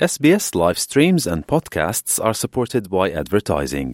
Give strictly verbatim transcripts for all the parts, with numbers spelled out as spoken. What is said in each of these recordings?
エスビーエス live streams and podcasts are supported by advertising.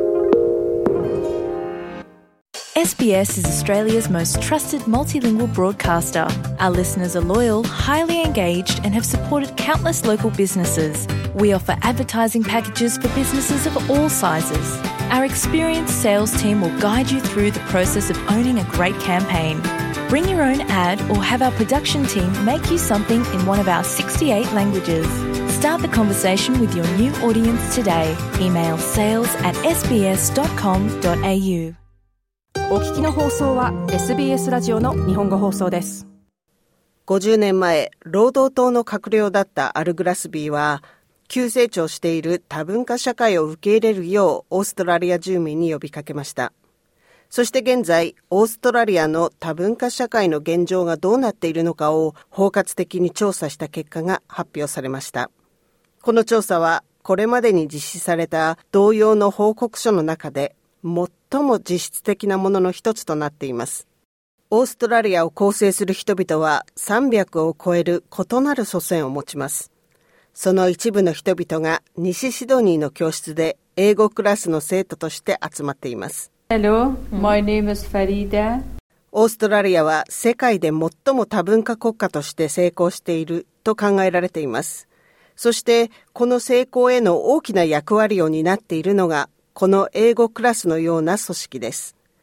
S B S is Australia's most trusted multilingual broadcaster. Our listeners are loyal, highly engaged, and have supported countless local businesses. We offer advertising packages for businesses of all sizes. Our experienced sales team will guide you through the process of owning a great campaign. Bring your own ad or have our production team make you something in one of our sixty-eight languages. Start the conversation with your new audience today. Email sales at s b s dot com dot a u. お聞きの放送は エスビーエス ラジオの日本語放送です。 ごじゅうねんまえ、労働党の閣僚だったアル・グラスビーは、急成長している多文化社会を受け入れるようオーストラリア住民に呼びかけました。そして現在、オーストラリアの多文化社会の現状がどうなっているのかを包括的に調査した結果が発表されました。この調査は、これまでに実施された同様の報告書の中で、最も実質的なものの一つとなっています。オーストラリアを構成する人々はさんびゃくを超える異なる祖先を持ちます。その一部の人々が西シドニーの教室で英語クラスの生徒として集まっています。 Hello, my name is Farida. オーストラリアは世界で最も多文化国家として成功していると考えられています。そしてこの成功への大きな役割を担っているのがこの英語クラスのような組織です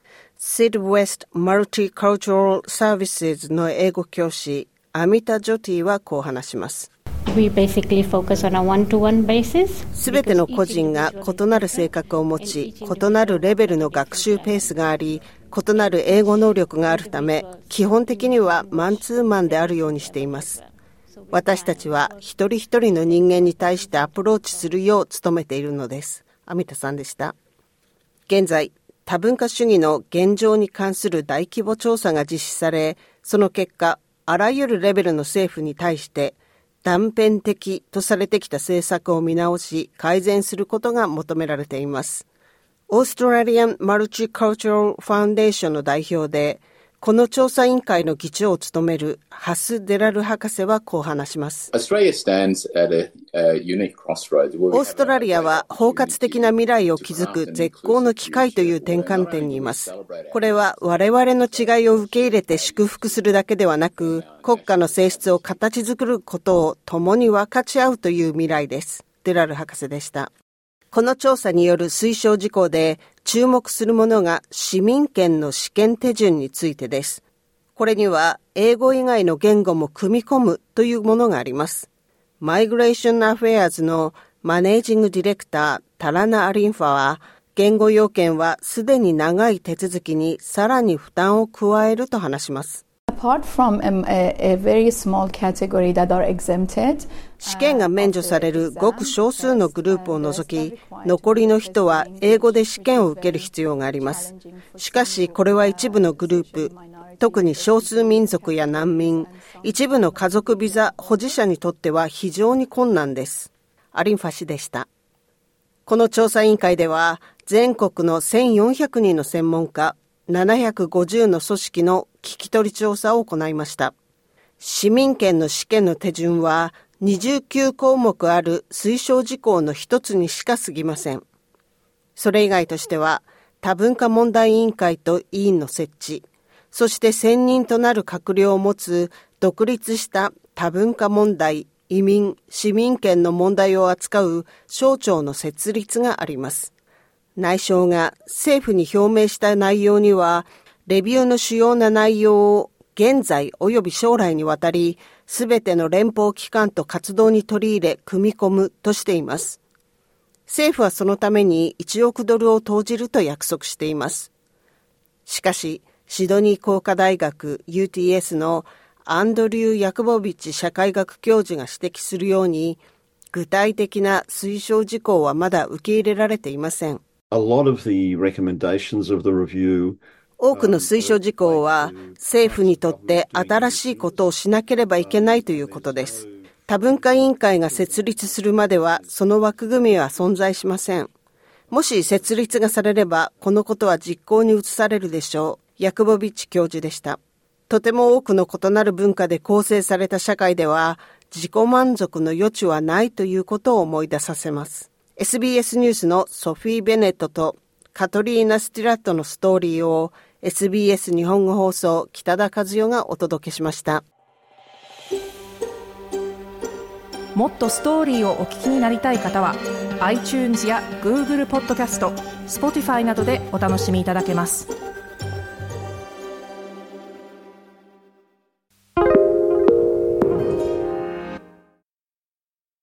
。Syd West Multicultural Services の英語教師、アミタ・ジョティはこう話します。 We basically focus on a one-to-one basis. すべての個人が異なる性格を持ち、異なるレベルの学習ペースがあり、異なる英語能力があるため、基本的にはマンツーマンであるようにしています。私たちは一人一人の人間に対してアプローチするよう努めているのです。アミタさんでした。現在、多文化主義の現状に関する大規模調査が実施され、その結果、あらゆるレベルの政府に対して断片的とされてきた政策を見直し、改善することが求められています。オーストラリアン・マルチ・カルチャル・ファウンデーションの代表で、この調査委員会の議長を務めるハス・デラル博士はこう話します。オーストラリアは包括的な未来を築く絶好の機会という転換点にいます。これは我々の違いを受け入れて祝福するだけではなく、国家の性質を形作ることを共に分かち合うという未来です。デラル博士でした。この調査による推奨事項で注目するものが市民権の試験手順についてです。これには英語以外の言語も組み込むというものがあります。マイグレーションアフェアーズのマネージングディレクタータラナ・アリンファは、言語要件はすでに長い手続きにさらに負担を加えると話します。 Apart from a, a very small category that are exempted, 試験が免除されるごく少数のグループを除き、残りの人は英語で試験を受ける必要があります。しかし、これは一部のグループ、特に少数民族や難民、一部の家族ビザ保持者にとっては非常に困難です。アリンファ氏でした。この調査委員会では、全国のせんよんひゃくにんの専門家、ななひゃくごじゅうの組織の聞き取り調査を行いました。市民権の試験の手順はにじゅうきゅうこうもくある推奨事項の一つにしか過ぎません。それ以外としては多文化問題委員会と委員の設置、そして専任となる閣僚を持つ独立した多文化問題、移民、市民権の問題を扱う省庁の設立があります。内相が政府に表明した内容には、レビューの主要な内容を現在及び将来にわたり、すべての連邦機関と活動に取り入れ、組み込むとしています。政府はそのためにいちおくドルを投じると約束しています。しかし、シドニー工科大学 ユーティーエス のアンドリュー・ヤクボビッチ社会学教授が指摘するように、具体的な推奨事項はまだ受け入れられていません。 A lot of the recommendations of the review 多くの推奨事項は政府にとって新しいことをしなければいけないということです。多文化委員会が設立するまではその枠組みは存在しません。もし設立がされればこのことは実行に移されるでしょう。ヤクボビッチ教授でした。とても多くの異なる文化で構成された社会では自己満足の余地はないということを思い出させます。エスビーエス ニュースのソフィー・ベネットとカトリーナ・スティラットのストーリーを エスビーエス 日本語放送北田和代がお届けしました。 もっとストーリーをお聞きになりたい方は iTunes や Google ポッドキャスト、Spotify などでお楽しみいただけます。